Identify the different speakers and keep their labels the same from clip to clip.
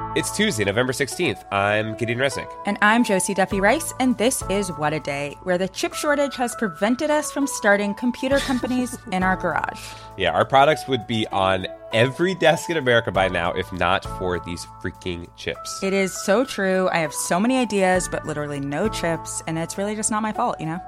Speaker 1: It's Tuesday, November 16th. I'm Gideon Resnick.
Speaker 2: And I'm Josie Duffy Rice, and this is What a Day, where the chip shortage has prevented us from starting computer companies in our garage.
Speaker 1: Yeah, our products would be on every desk in America by now, if not for these freaking chips.
Speaker 2: It is so true. I have so many ideas, but literally no chips, and it's really just not my fault, you know?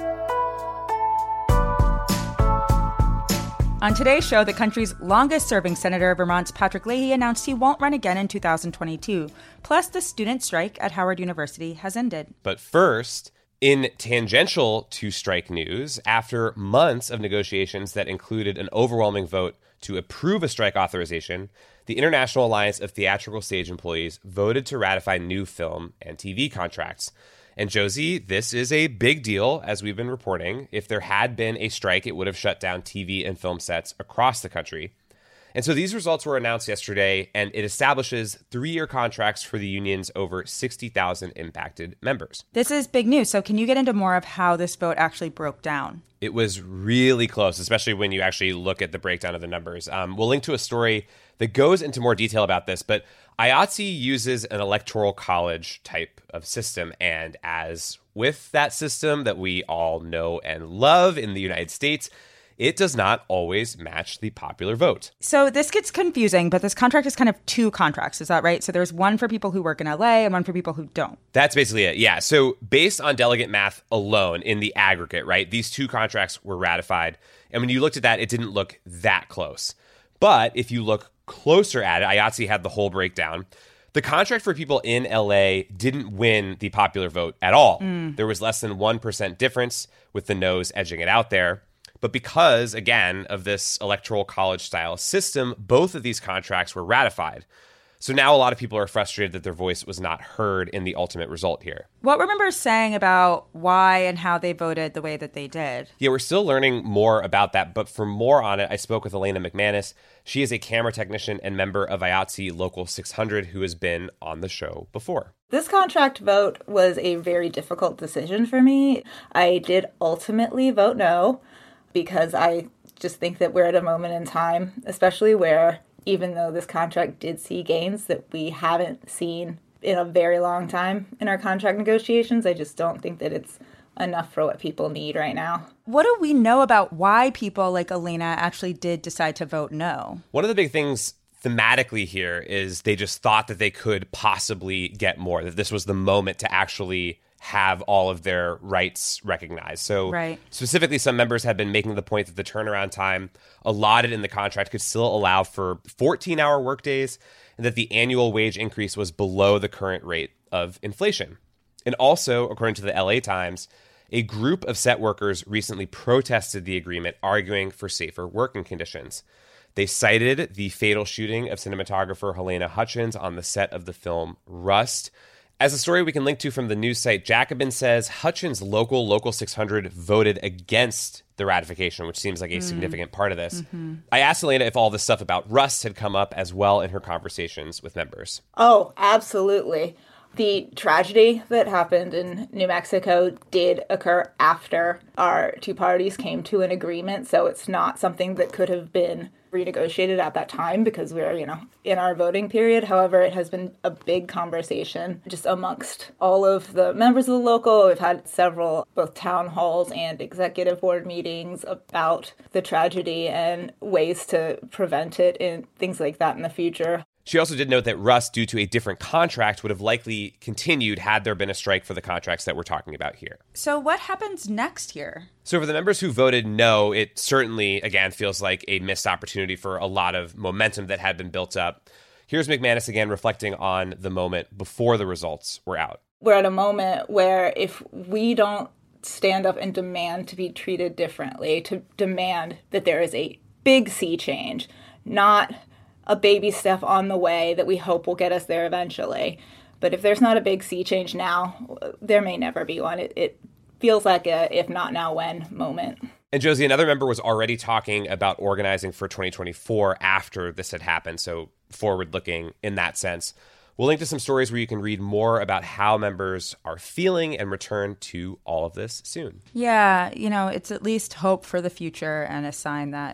Speaker 2: On today's show, the country's longest-serving senator, Vermont's Patrick Leahy, announced he won't run again in 2022. Plus, the student strike at Howard University has ended.
Speaker 1: But first, in tangential to strike news, after months of negotiations that included an overwhelming vote to approve a strike authorization, the International Alliance of Theatrical Stage Employees voted to ratify new film and TV contracts. And Josie, this is a big deal, as we've been reporting. If there had been a strike, it would have shut down TV and film sets across the country. And so these results were announced yesterday, and it establishes 3-year contracts for the union's over 60,000 impacted members.
Speaker 2: This is big news. So can you get into more of how this vote actually broke down?
Speaker 1: It was really close, especially when you actually look at the breakdown of the numbers. We'll link to a story that goes into more detail about this, but IATSE uses an electoral college type of system, and as with that system that we all know and love in the United States, it does not always match the popular vote.
Speaker 2: So this gets confusing, but this contract is kind of 2 contracts, is that right? So there's one for people who work in LA and one for people who don't.
Speaker 1: That's basically it, yeah. So based on delegate math alone in the aggregate, right, these 2 contracts were ratified. And when you looked at that, it didn't look that close. But if you look closer at it, IATSE had the whole breakdown. The contract for people in LA didn't win the popular vote at all. There was less than 1% difference, with the no's edging it out there. But because, again, of this electoral college-style system, both of these contracts were ratified. So now a lot of people are frustrated that their voice was not heard in the ultimate result here.
Speaker 2: What were members saying about why and how they voted the way that they did?
Speaker 1: Yeah, we're still learning more about that. But for more on it, I spoke with Elena McManus. She is a camera technician and member of IATSE Local 600 who has been on the show before.
Speaker 3: This contract vote was a very difficult decision for me. I did ultimately vote no, because I just think that we're at a moment in time, especially where even though this contract did see gains that we haven't seen in a very long time in our contract negotiations, I just don't think that it's enough for what people need right now.
Speaker 2: What do we know about why people like Elena actually did decide to vote no?
Speaker 1: One of the big things thematically here is they just thought that they could possibly get more, that this was the moment to actually have all of their rights recognized. So Specifically, some members have been making the point that the turnaround time allotted in the contract could still allow for 14-hour workdays, and that the annual wage increase was below the current rate of inflation. And also, according to the LA Times, a group of set workers recently protested the agreement, arguing for safer working conditions. They cited the fatal shooting of cinematographer Halyna Hutchins on the set of the film Rust. As a story we can link to from the news site Jacobin says, Hutchins' Local 600 voted against the ratification, which seems like a significant part of this. I asked Elena if all this stuff about Rust had come up as well in her conversations with members.
Speaker 3: Oh, absolutely. The tragedy that happened in New Mexico did occur after our 2 parties came to an agreement, so it's not something that could have been renegotiated at that time because we're, in our voting period. However, it has been a big conversation just amongst all of the members of the local. We've had several both town halls and executive board meetings about the tragedy and ways to prevent it and things like that in the future.
Speaker 1: She also did note that Rust, due to a different contract, would have likely continued had there been a strike for the contracts that we're talking about here.
Speaker 2: So what happens next here?
Speaker 1: So for the members who voted no, it certainly, again, feels like a missed opportunity for a lot of momentum that had been built up. Here's McManus again reflecting on the moment before the results were out.
Speaker 3: We're at a moment where if we don't stand up and demand to be treated differently, to demand that there is a big sea change, not a baby step on the way that we hope will get us there eventually. But if there's not a big sea change now, there may never be one. It feels like a if not now when moment.
Speaker 1: And Josie, another member was already talking about organizing for 2024 after this had happened, so forward-looking in that sense. We'll link to some stories where you can read more about how members are feeling and return to all of this soon.
Speaker 2: Yeah, it's at least hope for the future and a sign that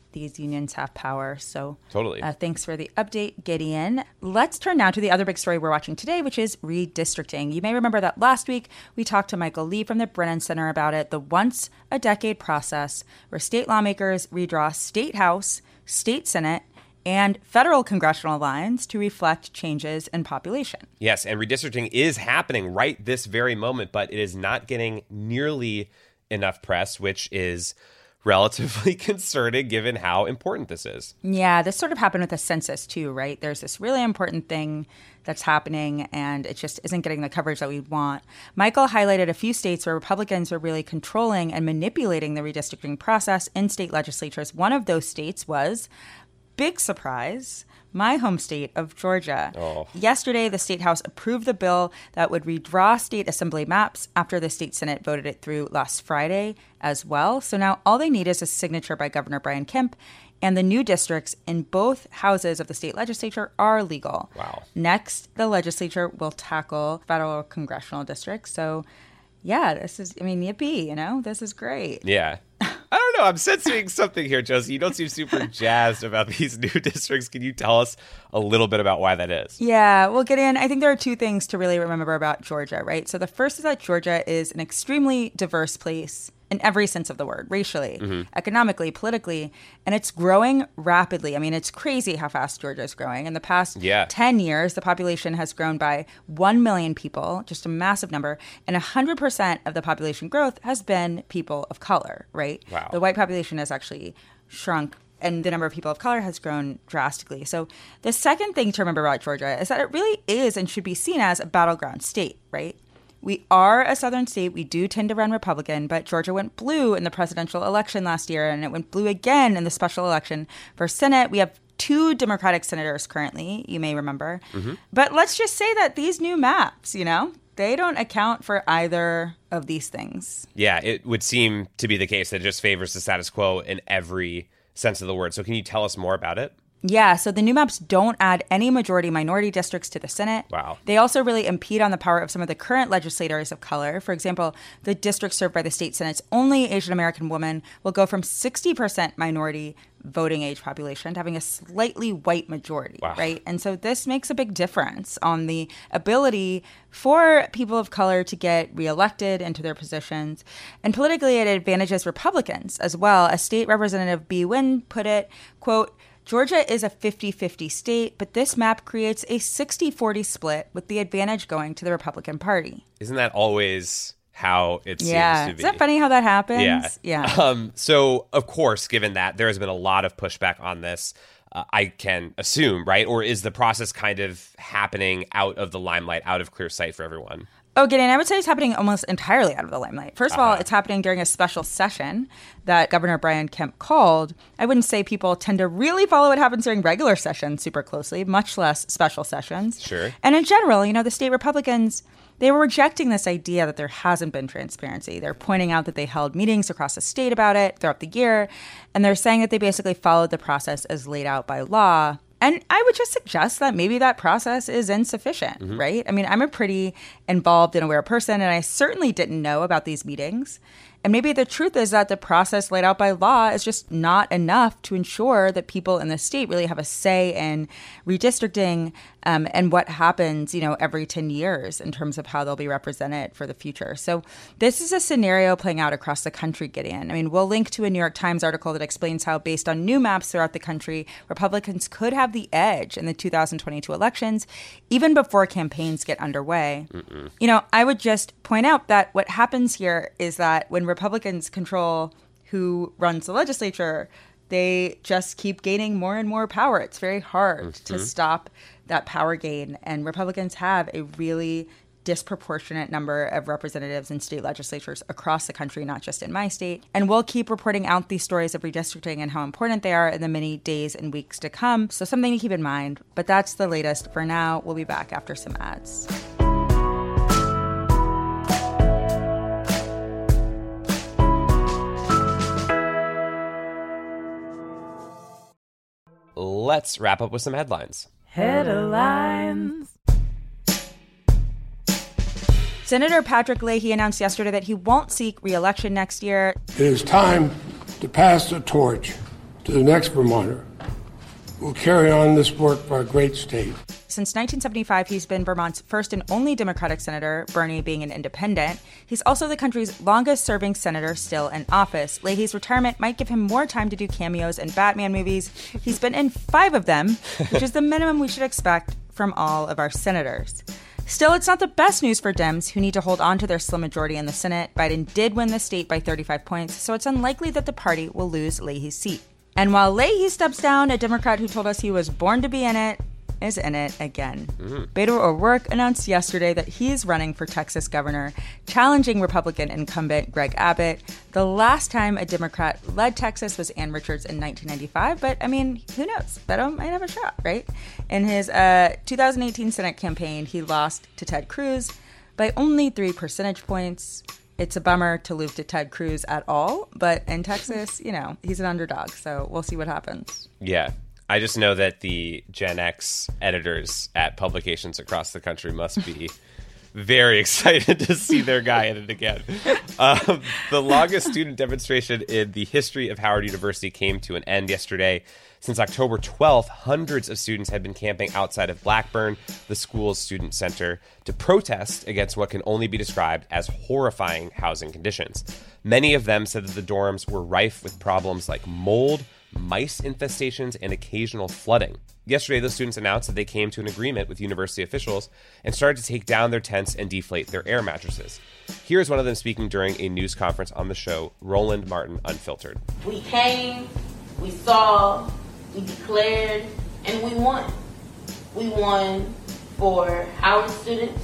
Speaker 2: these unions have power. So
Speaker 1: totally.
Speaker 2: Thanks for the update, Gideon. Let's turn now to the other big story we're watching today, which is redistricting. You may remember that last week we talked to Michael Lee from the Brennan Center about it, the once-a-decade process where state lawmakers redraw state House, state Senate, and federal congressional lines to reflect changes in population.
Speaker 1: Yes, and redistricting is happening right this very moment, but it is not getting nearly enough press, which is relatively concerning given how important this is.
Speaker 2: Yeah, this sort of happened with the census too, right? There's this really important thing that's happening, and it just isn't getting the coverage that we want. Michael highlighted a few states where Republicans were really controlling and manipulating the redistricting process in state legislatures. One of those states was, big surprise, my home state of Georgia.
Speaker 1: Oh.
Speaker 2: Yesterday, the State House approved the bill that would redraw state assembly maps after the state Senate voted it through last Friday as well. So now all they need is a signature by Governor Brian Kemp, and the new districts in both houses of the state legislature are legal.
Speaker 1: Wow.
Speaker 2: Next, the legislature will tackle federal congressional districts. So yeah, yippee, this is great.
Speaker 1: Yeah. I don't know. I'm sensing something here, Josie. You don't seem super jazzed about these new districts. Can you tell us a little bit about why that is?
Speaker 2: Yeah, well, Gideon, I think there are two things to really remember about Georgia, right? So the first is that Georgia is an extremely diverse place in every sense of the word, racially, economically, politically, and it's growing rapidly. I mean, it's crazy how fast Georgia is growing. In the past 10 years, the population has grown by 1 million people, just a massive number, and 100% of the population growth has been people of color, right?
Speaker 1: Wow.
Speaker 2: The white population has actually shrunk, and the number of people of color has grown drastically. So the second thing to remember about Georgia is that it really is and should be seen as a battleground state, right? We are a southern state. We do tend to run Republican, but Georgia went blue in the presidential election last year, and it went blue again in the special election for Senate. We have 2 Democratic senators currently, you may remember. But let's just say that these new maps, they don't account for either of these things.
Speaker 1: Yeah, it would seem to be the case that it just favors the status quo in every sense of the word. So can you tell us more about it?
Speaker 2: Yeah, so the new maps don't add any majority-minority districts to the Senate.
Speaker 1: Wow.
Speaker 2: They also really impede on the power of some of the current legislators of color. For example, the district served by the state Senate's only Asian American woman will go from 60% minority voting age population to having a slightly white majority, right? And so this makes a big difference on the ability for people of color to get reelected into their positions. And politically, it advantages Republicans as well. As State Representative Bee Nguyen put it, quote, Georgia is a 50-50 state, but this map creates a 60-40 split with the advantage going to the Republican Party.
Speaker 1: Isn't that always how it seems to be?
Speaker 2: Isn't that funny how that happens?
Speaker 1: Yeah. So, of course, given that, there has been a lot of pushback on this, I can assume, right? Or is the process kind of happening out of the limelight, out of clear sight for everyone?
Speaker 2: Oh, Gideon, I would say it's happening almost entirely out of the limelight. First of all, it's happening during a special session that Governor Brian Kemp called. I wouldn't say people tend to really follow what happens during regular sessions super closely, much less special sessions.
Speaker 1: Sure.
Speaker 2: And in general, the state Republicans, they were rejecting this idea that there hasn't been transparency. They're pointing out that they held meetings across the state about it throughout the year, and they're saying that they basically followed the process as laid out by law. And I would just suggest that maybe that process is insufficient, right? I mean, I'm a pretty involved and aware person, and I certainly didn't know about these meetings. And maybe the truth is that the process laid out by law is just not enough to ensure that people in the state really have a say in redistricting and what happens, every 10 years in terms of how they'll be represented for the future. So this is a scenario playing out across the country, Gideon. I mean, we'll link to a New York Times article that explains how, based on new maps throughout the country, Republicans could have the edge in the 2022 elections, even before campaigns get underway. I would just point out that what happens here is that when Republicans control who runs the legislature, they just keep gaining more and more power. It's very hard to stop that power gain. And Republicans have a really disproportionate number of representatives in state legislatures across the country, not just in my state. And we'll keep reporting out these stories of redistricting and how important they are in the many days and weeks to come. So something to keep in mind. But that's the latest for now. We'll be back after some ads.
Speaker 1: Let's wrap up with some headlines.
Speaker 2: Headlines. Senator Patrick Leahy announced yesterday that he won't seek re-election next year.
Speaker 4: It is time to pass the torch to the next Vermonter who will carry on this work for our great state.
Speaker 2: Since 1975, he's been Vermont's first and only Democratic senator, Bernie being an independent. He's also the country's longest-serving senator still in office. Leahy's retirement might give him more time to do cameos in Batman movies. He's been in 5 of them, which is the minimum we should expect from all of our senators. Still, it's not the best news for Dems, who need to hold on to their slim majority in the Senate. Biden did win the state by 35 points, so it's unlikely that the party will lose Leahy's seat. And while Leahy steps down, a Democrat who told us he was born to be in it is in it again. Beto O'Rourke announced yesterday that he's running for Texas governor, challenging Republican incumbent Greg Abbott. The last time a Democrat led Texas was Ann Richards in 1995, but I mean, who knows? Beto might have a shot, right? In his 2018 Senate campaign, he lost to Ted Cruz by only 3 percentage points. It's a bummer to lose to Ted Cruz at all, but in Texas, you know, he's an underdog, so we'll see what happens.
Speaker 1: Yeah. I just know that the Gen X editors at publications across the country must be very excited to see their guy in it again. The longest student demonstration in the history of Howard University came to an end yesterday. Since October 12th, hundreds of students had been camping outside of Blackburn, the school's student center, to protest against what can only be described as horrifying housing conditions. Many of them said that the dorms were rife with problems like mold, mice infestations, and occasional flooding. Yesterday, the students announced that they came to an agreement with university officials and started to take down their tents and deflate their air mattresses. Here's one of them speaking during a news conference on the show Roland Martin Unfiltered.
Speaker 5: We came, we saw, we declared, and we won. We won for Howard students.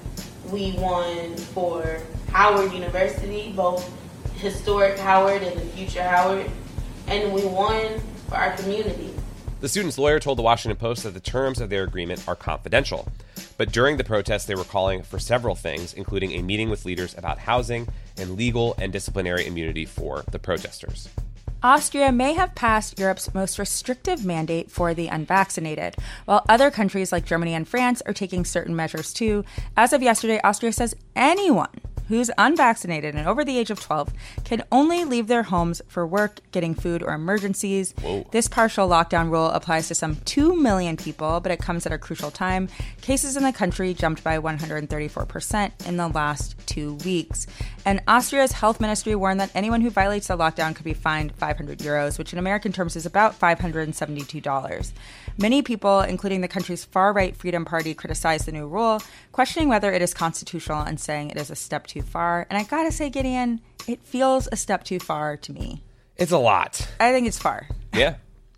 Speaker 5: We won for Howard University, both historic Howard and the future Howard. And we won for our community.
Speaker 1: The students' lawyer told the Washington Post that the terms of their agreement are confidential. But during the protest, they were calling for several things, including a meeting with leaders about housing and legal and disciplinary immunity for the protesters.
Speaker 2: Austria may have passed Europe's most restrictive mandate for the unvaccinated, while other countries like Germany and France are taking certain measures too. As of yesterday, Austria says anyone who's unvaccinated and over the age of 12 can only leave their homes for work, getting food, or emergencies. Whoa. This partial lockdown rule applies to some 2 million people, but it comes at a crucial time. Cases in the country jumped by 134% in the last 2 weeks. And Austria's health ministry warned that anyone who violates the lockdown could be fined 500 euros, which in American terms is about $572. Many people, including the country's far-right Freedom Party, criticized the new rule, questioning whether it is constitutional and saying it is a step too far. And I gotta say, Gideon, it feels a step too far to me.
Speaker 1: It's a lot.
Speaker 2: I think it's far.
Speaker 1: Yeah.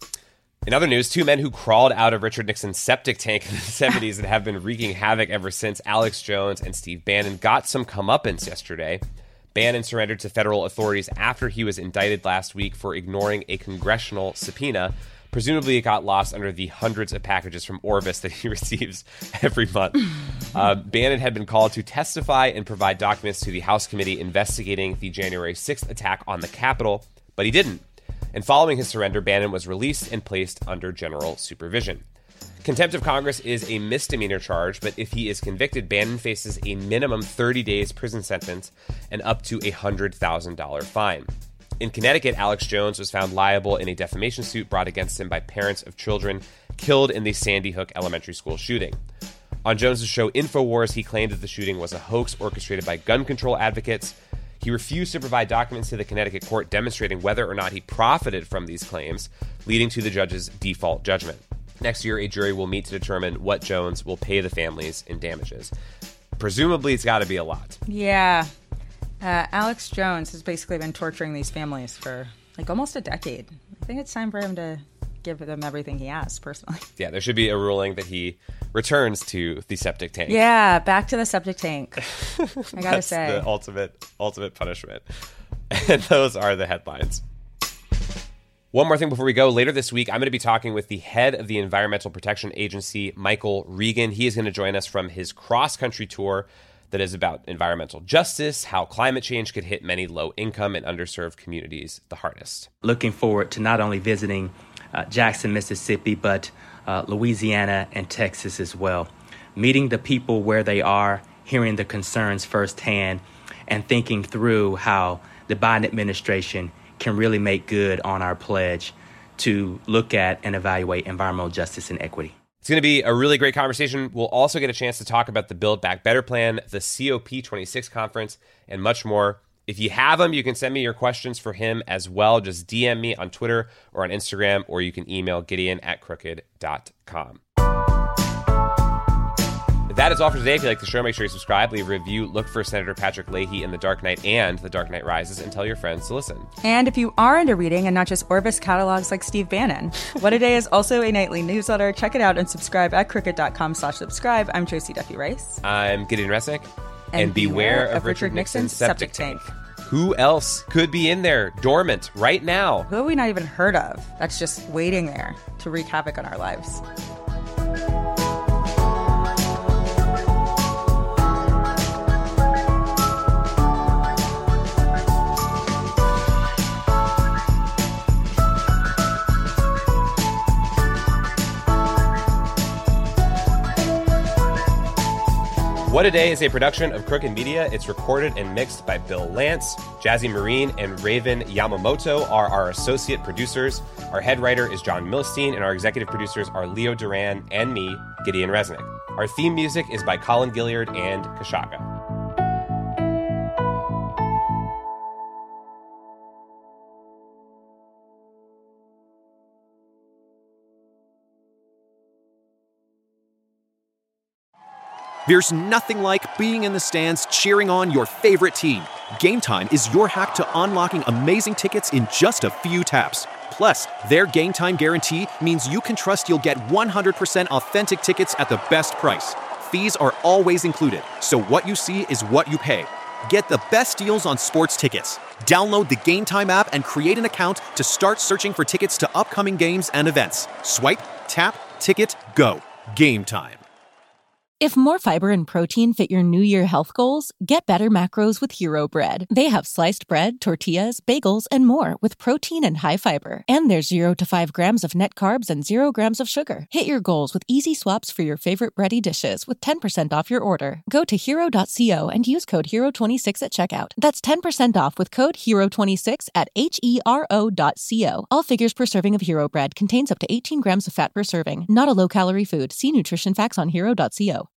Speaker 1: In other news, 2 men who crawled out of Richard Nixon's septic tank in the 70s and have been wreaking havoc ever since, Alex Jones and Steve Bannon, got some comeuppance yesterday. Bannon surrendered to federal authorities after he was indicted last week for ignoring a congressional subpoena. Presumably, it got lost under the hundreds of packages from Orvis that he receives every month. Bannon had been called to testify and provide documents to the House committee investigating the January 6th attack on the Capitol, but he didn't. And following his surrender, Bannon was released and placed under general supervision. Contempt of Congress is a misdemeanor charge, but if he is convicted, Bannon faces a minimum 30 days prison sentence and up to a $100,000 fine. In Connecticut, Alex Jones was found liable in a defamation suit brought against him by parents of children killed in the Sandy Hook Elementary School shooting. On Jones' show InfoWars, he claimed that the shooting was a hoax orchestrated by gun control advocates. He refused to provide documents to the Connecticut court demonstrating whether or not he profited from these claims, leading to the judge's default judgment. Next year, a jury will meet to determine what Jones will pay the families in damages. Presumably, it's got to be a lot.
Speaker 2: Yeah. Alex Jones has basically been torturing these families for like almost a decade. I think it's time for him to give them everything he has, personally.
Speaker 1: Yeah, there should be a ruling that he returns to the septic tank.
Speaker 2: Yeah, back to the septic tank. I gotta say.
Speaker 1: That's the ultimate punishment. And those are the headlines. One more thing before we go. Later this week, I'm going to be talking with the head of the Environmental Protection Agency, Michael Regan. He is going to join us from his cross-country tour that is about environmental justice, how climate change could hit many low-income and underserved communities the hardest.
Speaker 6: Looking forward to not only visiting Jackson, Mississippi, but Louisiana and Texas as well. Meeting the people where they are, hearing the concerns firsthand, and thinking through how the Biden administration can really make good on our pledge to look at and evaluate environmental justice and equity.
Speaker 1: It's going to be a really great conversation. We'll also get a chance to talk about the Build Back Better plan, the COP26 conference, and much more. If you have them, you can send me your questions for him as well. Just DM me on Twitter or on Instagram, or you can email Gideon@crooked.com. That is all for today. If you like the show, make sure you subscribe, leave a review, look for Senator Patrick Leahy in The Dark Knight and The Dark Knight Rises, and tell your friends to listen.
Speaker 2: And if you are into reading and not just Orbis catalogs like Steve Bannon, What a Day is also a nightly newsletter. Check it out and subscribe at crooked.com/subscribe. I'm Tracy Duffy Rice.
Speaker 1: I'm Gideon Resnick. And beware of Richard Nixon's septic tank. Who else could be in there, dormant, right now?
Speaker 2: Who have we not even heard of? That's just waiting there to wreak havoc on our lives.
Speaker 1: What a Day is a production of Crooked Media. It's recorded and mixed by Bill Lance. Jazzy Marine and Raven Yamamoto are our associate producers. Our head writer is John Milstein, and our executive producers are Leo Duran and me, Gideon Resnick. Our theme music is by Colin Gilliard and Kashaka.
Speaker 7: There's nothing like being in the stands cheering on your favorite team. Game Time is your hack to unlocking amazing tickets in just a few taps. Plus, their Game Time guarantee means you can trust you'll get 100% authentic tickets at the best price. Fees are always included, so what you see is what you pay. Get the best deals on sports tickets. Download the Game Time app and create an account to start searching for tickets to upcoming games and events. Swipe, tap, ticket, go. Game Time.
Speaker 8: If more fiber and protein fit your New Year health goals, get better macros with Hero Bread. They have sliced bread, tortillas, bagels, and more with protein and high fiber. And there's 0 to 5 grams of net carbs and 0 grams of sugar. Hit your goals with easy swaps for your favorite bready dishes with 10% off your order. Go to hero.co and use code HERO26 at checkout. That's 10% off with code HERO26 at HERO.co. All figures per serving of Hero Bread contains up to 18 grams of fat per serving. Not a low-calorie food. See nutrition facts on hero.co.